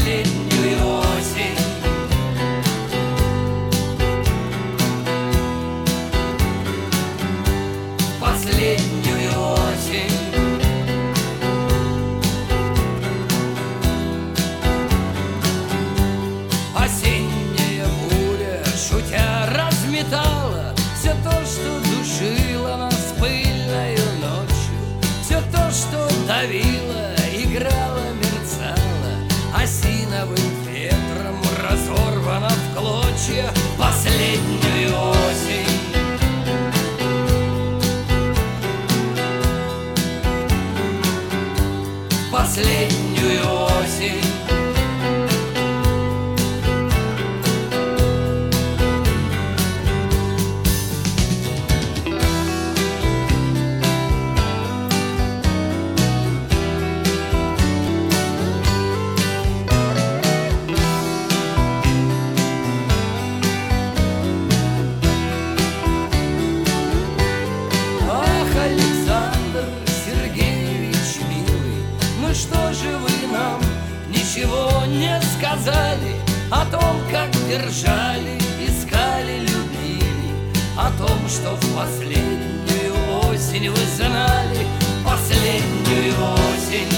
последнюю осень. Последнюю осень. Осенняя буря, шутя, разметала все то, что душило нас пыльною ночью, все то, что давило, играло, мерцало, осиновым ветром разорвано в клочья. Последнюю осень. Последнюю осень. Ах, Александр Сергеевич, милый, ну что же вы нам ничего не сказали о том, как держали, искали, любили, о том, что в последнюю осень вы знали, последнюю осень.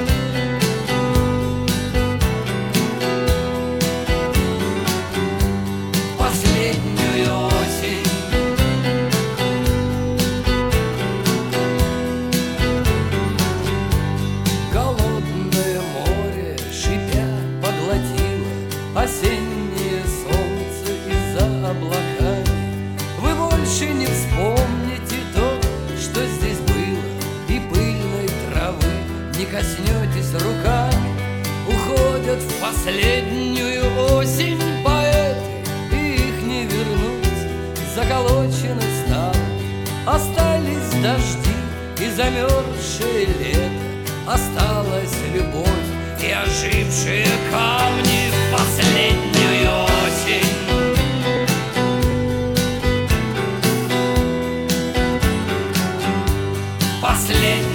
Последнюю осень. Голодное море, шипя, поглотило осеннее солнце из-за облаками. Вы больше не вспомните то, что здесь было, и пыльной травы не коснетесь руками. Уходят в последнюю осень поэты, и их не вернуть, заколочены стало. Остались дожди и замерзшее лето, осталась любовь и ожившие камни. В последнюю осень. Последнюю